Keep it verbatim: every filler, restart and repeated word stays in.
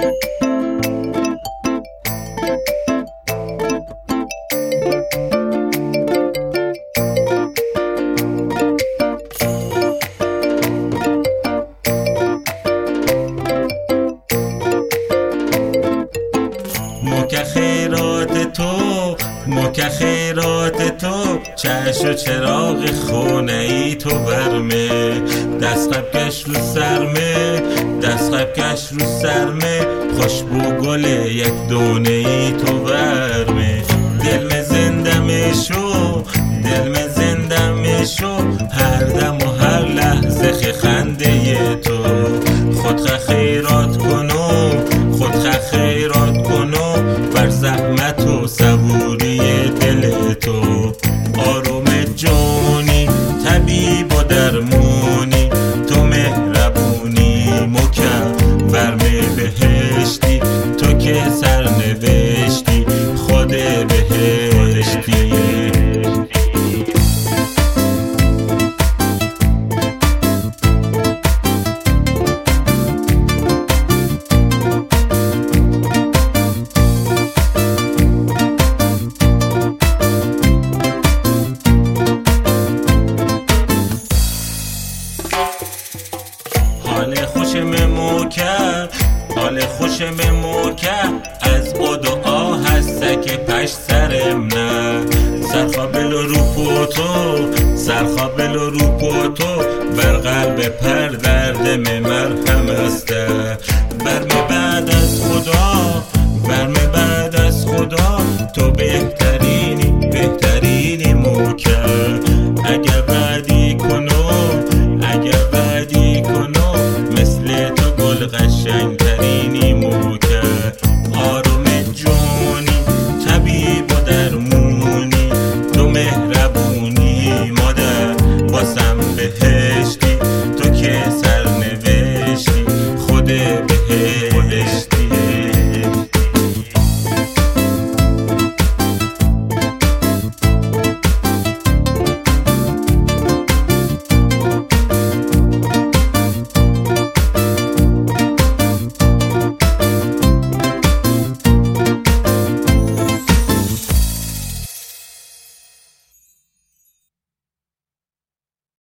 مکه خیرات تو مکه خیرات تو چشم و چراغ خونه ای تو برمه دست قب کش رو سرمه دست قب کش رو سرمه خوشبو گل یک دونه ای تو برمه دل می زنده می شو دل می زنده می شو هر دم و هر لحظه خی خنده تو خود خیرات کنو خود خیرات کنو بر زحمت و صبوری دل تو آروم جونی طبیب و درمونی تو مهربونی مکم برمه بهشتی تو که سرنوشتی خود بهشتی حال خوشم موکه حال خوشم موکه از بود و آه هسته که پش سرم نه سرخابل و رو پوتو سرخابل و رو پوتو بر قلب پر دردم مرهم استه برم بعد از خدا برم بعد از خدا تو بهترینی بهترینی موکه اگه بعدی کنو اگه بعدی کنو مثل تو گل قشنگ ترینی موکه